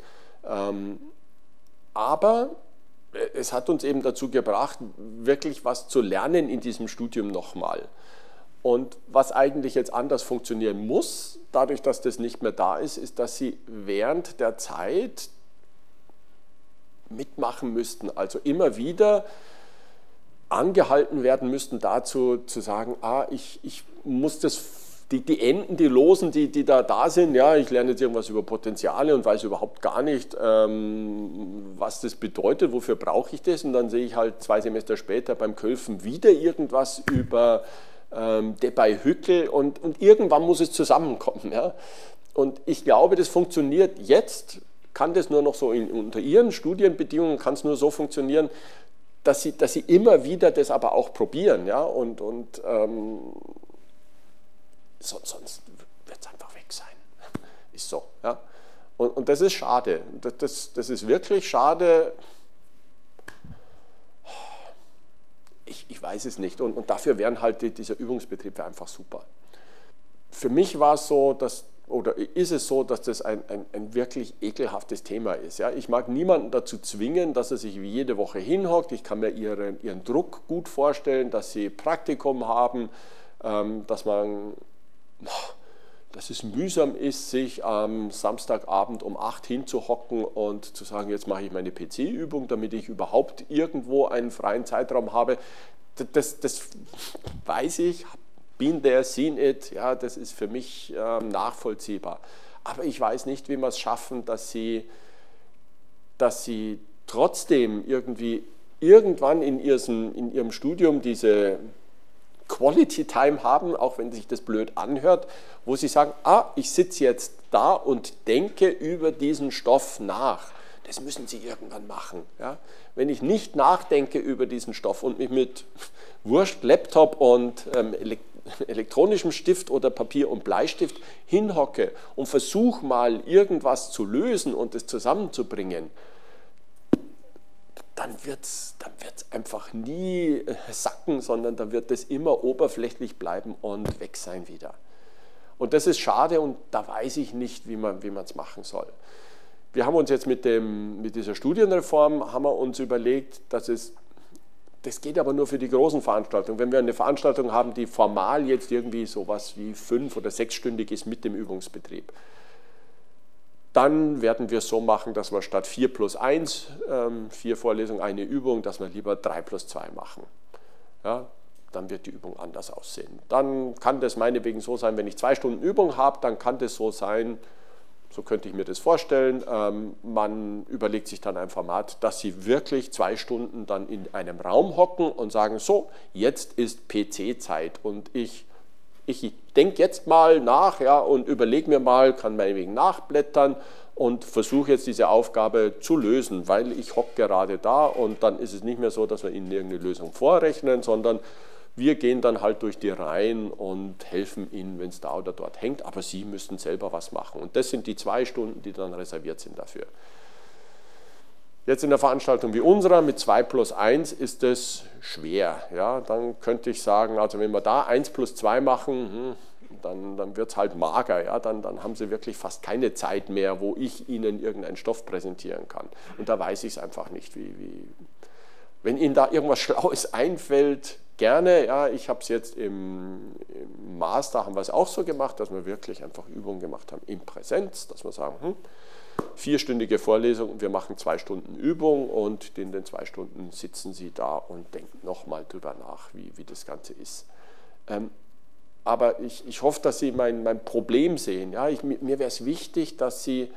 Aber es hat uns eben dazu gebracht, wirklich was zu lernen in diesem Studium nochmal. Und was eigentlich jetzt anders funktionieren muss, dadurch, dass das nicht mehr da ist, ist, dass Sie während der Zeit mitmachen müssten. Also immer wieder angehalten werden müssten dazu, zu sagen, ich muss die Enden, die Losen, die da sind, ja, ich lerne jetzt irgendwas über Potenziale und weiß überhaupt gar nicht, was das bedeutet, wofür brauche ich das, und dann sehe ich halt 2 Semester später beim Kölfen wieder irgendwas über Debye-Hückel und irgendwann muss es zusammenkommen. Ja. Und ich glaube, das funktioniert jetzt, kann das nur noch so unter Ihren Studienbedingungen, kann es nur so funktionieren, dass Sie immer wieder das aber auch probieren, ja, und sonst wird es einfach weg sein. Ist so. Ja. Und das ist schade. Das ist wirklich schade. Ich weiß es nicht. Und dafür wären halt dieser Übungsbetrieb einfach super. Für mich war es so, ist es so, dass das ein wirklich ekelhaftes Thema ist. Ja. Ich mag niemanden dazu zwingen, dass er sich wie jede Woche hinhockt. Ich kann mir ihren Druck gut vorstellen, dass sie Praktikum haben, dass es mühsam ist, sich am Samstagabend um 8 hinzuhocken und zu sagen, jetzt mache ich meine PC-Übung, damit ich überhaupt irgendwo einen freien Zeitraum habe. Das weiß ich, been there, seen it, ja, das ist für mich nachvollziehbar. Aber ich weiß nicht, wie wir es schaffen, dass sie trotzdem irgendwann in ihrem Studium diese Quality Time haben, auch wenn sich das blöd anhört, wo sie sagen, ich sitze jetzt da und denke über diesen Stoff nach. Das müssen Sie irgendwann machen. Ja? Wenn ich nicht nachdenke über diesen Stoff und mich mit Wurst, Laptop und elektronischem Stift oder Papier und Bleistift hinhocke und versuche mal irgendwas zu lösen und es zusammenzubringen, dann wird's einfach nie sacken, sondern dann wird es immer oberflächlich bleiben und weg sein wieder. Und das ist schade und da weiß ich nicht, wie man es machen soll. Wir haben uns jetzt mit dieser Studienreform haben wir uns überlegt, das geht aber nur für die großen Veranstaltungen. Wenn wir eine Veranstaltung haben, die formal jetzt irgendwie sowas wie 5- oder 6-stündig ist mit dem Übungsbetrieb, dann werden wir es so machen, dass wir statt 4+1, 4 Vorlesungen, eine Übung, dass wir lieber 3+2 machen. Ja, dann wird die Übung anders aussehen. Dann kann das meinetwegen so sein, wenn ich 2 Stunden Übung habe, dann kann das so sein, so könnte ich mir das vorstellen, man überlegt sich dann ein Format, dass Sie wirklich 2 Stunden dann in einem Raum hocken und sagen, so, jetzt ist PC-Zeit und ich denke jetzt mal nach, ja, und überlege mir mal, kann meinetwegen nachblättern und versuche jetzt diese Aufgabe zu lösen, weil ich hocke gerade da und dann ist es nicht mehr so, dass wir Ihnen irgendeine Lösung vorrechnen, sondern wir gehen dann halt durch die Reihen und helfen Ihnen, wenn es da oder dort hängt, aber Sie müssen selber was machen. Und das sind die 2 Stunden, die dann reserviert sind dafür. Jetzt in der Veranstaltung wie unserer mit 2+1 ist das schwer. Ja, dann könnte ich sagen, also wenn wir da 1+2 machen, dann wird es halt mager. Ja, dann haben Sie wirklich fast keine Zeit mehr, wo ich Ihnen irgendeinen Stoff präsentieren kann. Und da weiß ich es einfach nicht, wenn Ihnen da irgendwas Schlaues einfällt, gerne. Ja, ich habe es jetzt im Master, haben wir es auch so gemacht, dass wir wirklich einfach Übungen gemacht haben in Präsenz, dass wir sagen, 4-stündige Vorlesung und wir machen 2 Stunden Übung und in den 2 Stunden sitzen Sie da und denken nochmal drüber nach, wie das Ganze ist. Aber ich hoffe, dass Sie mein Problem sehen. Ja, mir wäre es wichtig, dass Sie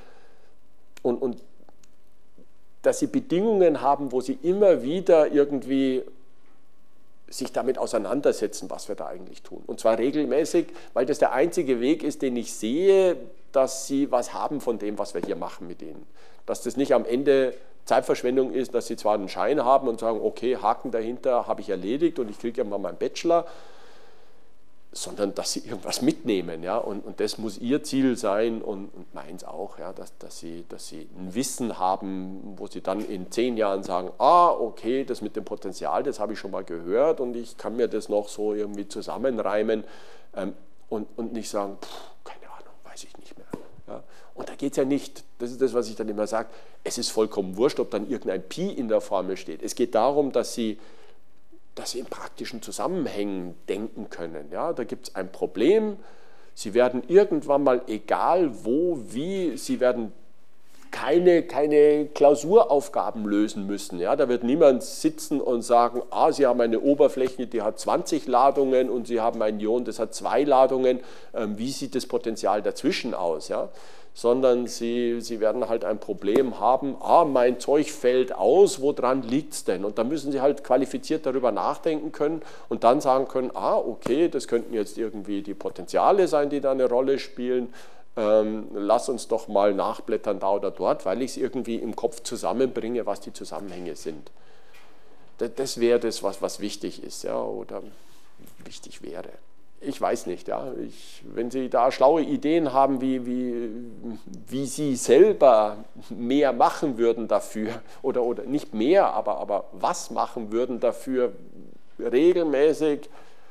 dass Sie Bedingungen haben, wo Sie immer wieder irgendwie sich damit auseinandersetzen, was wir da eigentlich tun. Und zwar regelmäßig, weil das der einzige Weg ist, den ich sehe, dass Sie was haben von dem, was wir hier machen mit Ihnen. Dass das nicht am Ende Zeitverschwendung ist, dass Sie zwar einen Schein haben und sagen, okay, Haken dahinter habe ich erledigt und ich kriege ja mal meinen Bachelor, sondern dass Sie irgendwas mitnehmen. Ja? Und das muss Ihr Ziel sein und meins auch, ja? dass Sie ein Wissen haben, wo Sie dann in 10 Jahren sagen, okay, das mit dem Potenzial, das habe ich schon mal gehört und ich kann mir das noch so irgendwie zusammenreimen und nicht sagen, keine Ahnung, weiß ich nicht mehr. Ja? Und da geht es ja nicht, das ist das, was ich dann immer sage, es ist vollkommen wurscht, ob dann irgendein Pi in der Formel steht. Es geht darum, dass Sie in praktischen Zusammenhängen denken können. Ja, da gibt es ein Problem, Sie werden irgendwann mal, egal wo, wie, Sie werden keine Klausuraufgaben lösen müssen. Ja, da wird niemand sitzen und sagen, Sie haben eine Oberfläche, die hat 20 Ladungen und Sie haben ein Ion, das hat 2 Ladungen. Wie sieht das Potenzial dazwischen aus? Ja? Sondern Sie werden halt ein Problem haben, mein Zeug fällt aus, woran liegt es denn? Und da müssen Sie halt qualifiziert darüber nachdenken können und dann sagen können, okay, das könnten jetzt irgendwie die Potenziale sein, die da eine Rolle spielen, lass uns doch mal nachblättern da oder dort, weil ich es irgendwie im Kopf zusammenbringe, was die Zusammenhänge sind. Das wäre das, was wichtig ist, ja, oder wichtig wäre. Ich weiß nicht, ja. Wenn Sie da schlaue Ideen haben, wie Sie selber mehr machen würden dafür, oder nicht mehr, aber was machen würden dafür regelmäßig,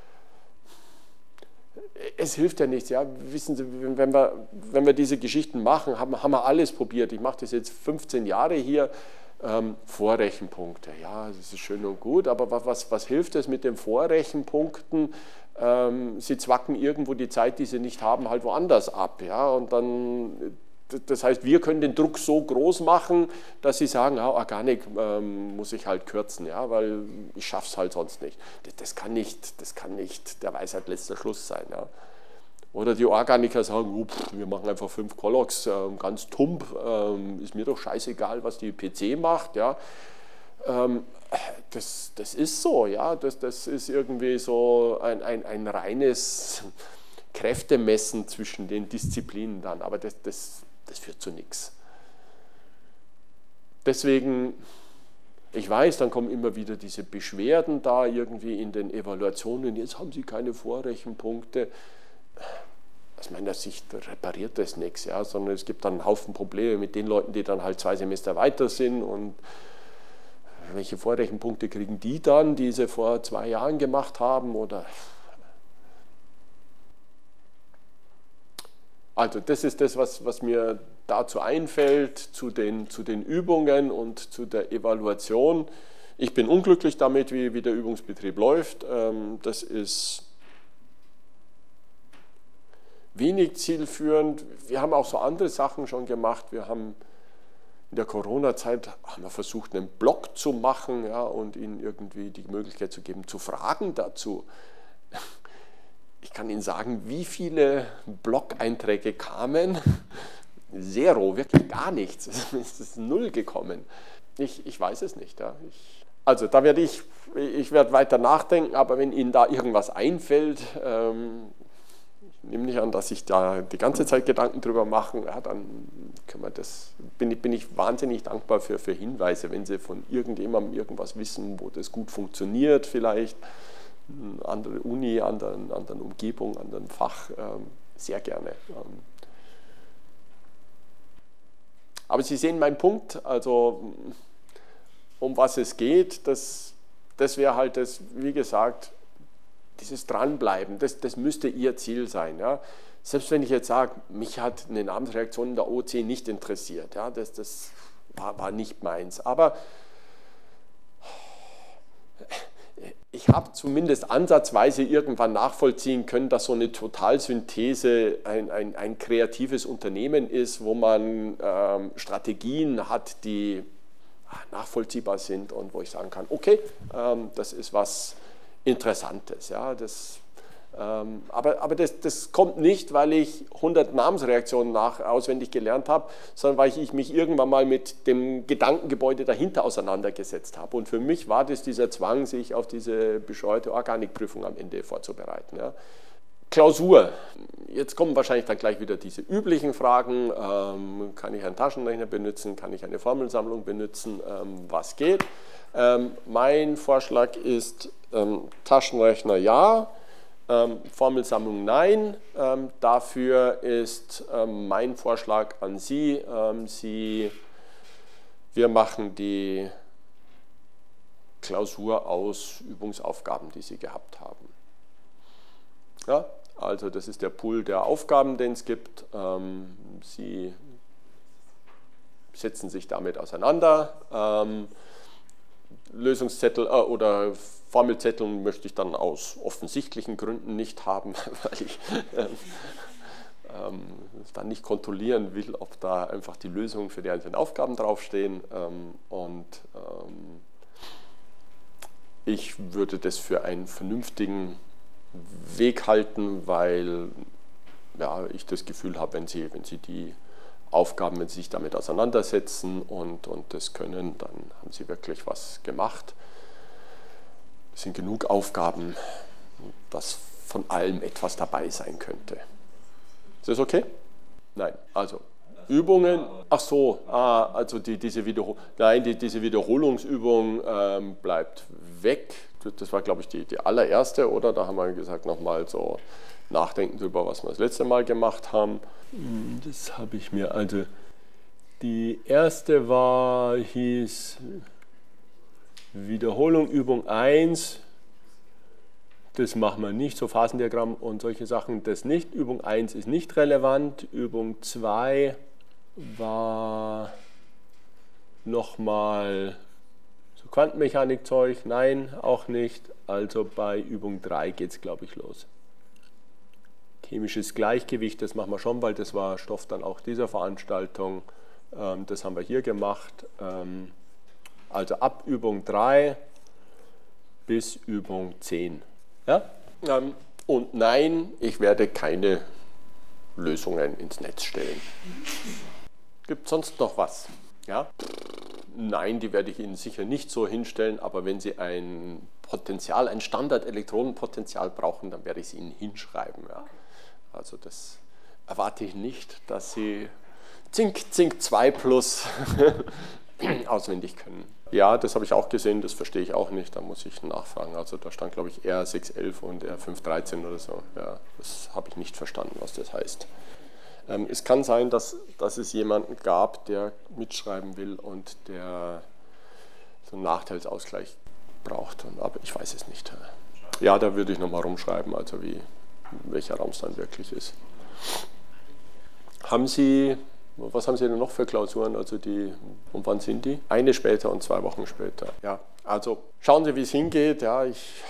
es hilft ja nichts. Ja. Wissen Sie, wenn wir diese Geschichten machen, haben wir alles probiert. Ich mache das jetzt 15 Jahre hier. Vorrechenpunkte, ja, das ist schön und gut, aber was hilft es mit den Vorrechenpunkten? Sie zwacken irgendwo die Zeit, die Sie nicht haben, halt woanders ab. Ja? Und dann, das heißt, wir können den Druck so groß machen, dass Sie sagen, Organik muss ich halt kürzen, ja? Weil ich schaffe es halt sonst nicht. Das kann nicht der Weisheit letzter Schluss sein. Ja? Oder die Organiker sagen, oh, wir machen einfach 5 Collocs, ganz tump, ist mir doch scheißegal, was die PC macht. Ja. Das ist so, ja. Das ist irgendwie so ein reines Kräftemessen zwischen den Disziplinen dann, aber das führt zu nichts. Deswegen, ich weiß, dann kommen immer wieder diese Beschwerden da irgendwie in den Evaluationen, jetzt haben Sie keine Vorrechenpunkte. Aus meiner Sicht repariert das nichts, ja, sondern es gibt dann einen Haufen Probleme mit den Leuten, die dann halt 2 Semester weiter sind, und welche Vorrechenpunkte kriegen die dann, die sie vor 2 Jahren gemacht haben, oder... Also das ist das, was mir dazu einfällt, zu den Übungen und zu der Evaluation. Ich bin unglücklich damit, wie der Übungsbetrieb läuft. Das ist wenig zielführend. Wir haben auch so andere Sachen schon gemacht. Wir haben in der Corona-Zeit versucht, einen Blog zu machen, ja, und ihnen irgendwie die Möglichkeit zu geben, zu fragen dazu. Ich kann Ihnen sagen, wie viele Blog-Einträge kamen. Zero, wirklich gar nichts. Es ist 0 gekommen. Ich weiß es nicht. Ja. Also da werde ich werde weiter nachdenken, aber wenn Ihnen da irgendwas einfällt, ich nehme nicht an, dass ich da die ganze Zeit Gedanken drüber mache, ja, dann können wir bin ich wahnsinnig dankbar für Hinweise, wenn Sie von irgendjemandem irgendwas wissen, wo das gut funktioniert vielleicht. Andere Uni, anderen Umgebung, anderen Fach, sehr gerne. Aber Sie sehen meinen Punkt, also um was es geht, das wäre halt das, wie gesagt, dieses Dranbleiben, das müsste Ihr Ziel sein. Ja. Selbst wenn ich jetzt sage, mich hat eine Namensreaktion in der OC nicht interessiert, ja, das war nicht meins, aber ich habe zumindest ansatzweise irgendwann nachvollziehen können, dass so eine Totalsynthese ein kreatives Unternehmen ist, wo man Strategien hat, die nachvollziehbar sind und wo ich sagen kann, okay, das ist was Interessantes. Ja, aber das kommt nicht, weil ich 100 Namensreaktionen auswendig gelernt habe, sondern weil ich mich irgendwann mal mit dem Gedankengebäude dahinter auseinandergesetzt habe. Und für mich war das dieser Zwang, sich auf diese bescheuerte Organikprüfung am Ende vorzubereiten. Ja. Klausur. Jetzt kommen wahrscheinlich dann gleich wieder diese üblichen Fragen. Kann ich einen Taschenrechner benutzen? Kann ich eine Formelsammlung benutzen? Was geht? Mein Vorschlag ist Taschenrechner ja. Formelsammlung nein. Dafür ist mein Vorschlag an Sie, wir machen die Klausur aus Übungsaufgaben, die Sie gehabt haben. Ja, also das ist der Pool der Aufgaben, den es gibt. Sie setzen sich damit auseinander. Lösungszettel oder Formelzettel möchte ich dann aus offensichtlichen Gründen nicht haben, weil ich dann nicht kontrollieren will, ob da einfach die Lösungen für die einzelnen Aufgaben draufstehen. Ich würde das für einen vernünftigen Weg halten, weil ja, ich das Gefühl habe, wenn Sie die Aufgaben, wenn Sie sich damit auseinandersetzen und das können, dann haben Sie wirklich was gemacht. Es sind genug Aufgaben, dass von allem etwas dabei sein könnte. Ist das okay? Nein, also Übungen, ach so, also diese Wiederholungsübung bleibt weg. Das war, glaube ich, die allererste, oder? Da haben wir gesagt, nochmal so nachdenken darüber, was wir das letzte Mal gemacht haben. Das habe ich mir, also die erste hieß Wiederholung Übung 1, das machen wir nicht, so Phasendiagramm und solche Sachen, das nicht. Übung 1 ist nicht relevant. Übung 2 war nochmal so Quantenmechanikzeug, nein, auch nicht. Also bei Übung 3 geht es, glaube ich, los. Chemisches Gleichgewicht, das machen wir schon, weil das war Stoff dann auch dieser Veranstaltung. Das haben wir hier gemacht. Also ab Übung 3 bis Übung 10. Ja? Und nein, ich werde keine Lösungen ins Netz stellen. Gibt es sonst noch was? Ja? Nein, die werde ich Ihnen sicher nicht so hinstellen, aber wenn Sie ein Potential, ein Standard-Elektronenpotenzial brauchen, dann werde ich es Ihnen hinschreiben. Ja? Also das erwarte ich nicht, dass Sie Zink 2 plus auswendig können. Ja, das habe ich auch gesehen, das verstehe ich auch nicht, da muss ich nachfragen. Also da stand, glaube ich, R611 und R513 oder so. Ja, das habe ich nicht verstanden, was das heißt. Es kann sein, dass es jemanden gab, der mitschreiben will und der so einen Nachteilsausgleich braucht, aber ich weiß es nicht. Ja, da würde ich nochmal rumschreiben, also welcher Raum es dann wirklich ist. Was haben Sie denn noch für Klausuren? Also und wann sind die? Eine später und 2 Wochen später. Ja, also schauen Sie, wie es hingeht. Ja,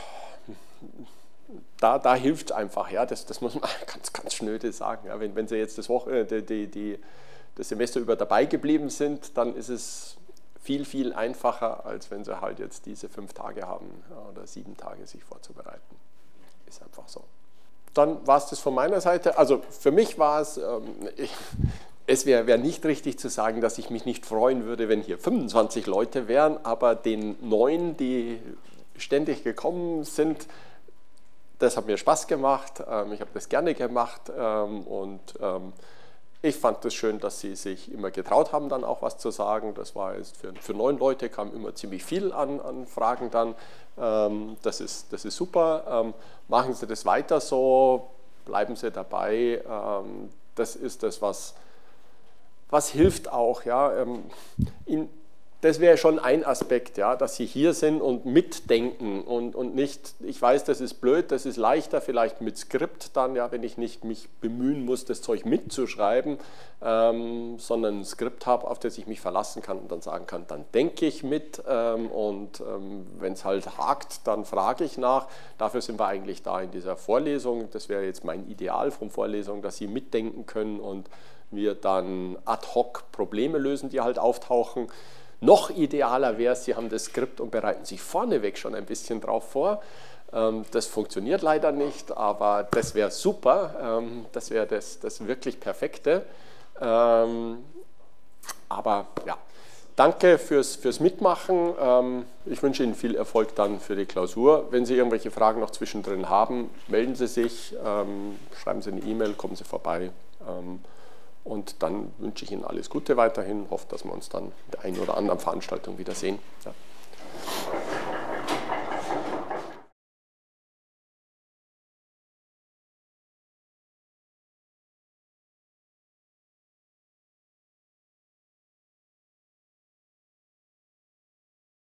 da hilft es einfach. Ja, das muss man ganz schnöde sagen. Ja, wenn Sie jetzt das Semester über dabei geblieben sind, dann ist es viel einfacher, als wenn Sie halt jetzt diese 5 Tage haben oder 7 Tage sich vorzubereiten. Ist einfach so. Dann war es das von meiner Seite. Also für mich war es wäre nicht richtig zu sagen, dass ich mich nicht freuen würde, wenn hier 25 Leute wären, aber den 9, die ständig gekommen sind, das hat mir Spaß gemacht, ich habe das gerne gemacht und ich fand es schön, dass sie sich immer getraut haben, dann auch was zu sagen. Das war jetzt für 9 Leute kam immer ziemlich viel an Fragen dann. Das ist super. Machen Sie das weiter so, bleiben Sie dabei. Das ist das, was hilft auch. Ja. Das wäre schon ein Aspekt, ja, dass Sie hier sind und mitdenken und nicht, ich weiß, das ist blöd, das ist leichter vielleicht mit Skript dann, ja, wenn ich nicht mich bemühen muss, das Zeug mitzuschreiben, sondern ein Skript habe, auf das ich mich verlassen kann und dann sagen kann, dann denke ich mit und wenn es halt hakt, dann frage ich nach. Dafür sind wir eigentlich da in dieser Vorlesung. Das wäre jetzt mein Ideal von Vorlesung, dass Sie mitdenken können und wir dann ad hoc Probleme lösen, die halt auftauchen. Noch idealer wäre es, Sie haben das Skript und bereiten sich vorneweg schon ein bisschen drauf vor. Das funktioniert leider nicht, aber das wäre super. Das wäre das wirklich Perfekte. Aber ja, danke fürs Mitmachen. Ich wünsche Ihnen viel Erfolg dann für die Klausur. Wenn Sie irgendwelche Fragen noch zwischendrin haben, melden Sie sich, schreiben Sie eine E-Mail, kommen Sie vorbei. Und dann wünsche ich Ihnen alles Gute weiterhin. Hoffe, dass wir uns dann in der einen oder anderen Veranstaltung wiedersehen. Ja.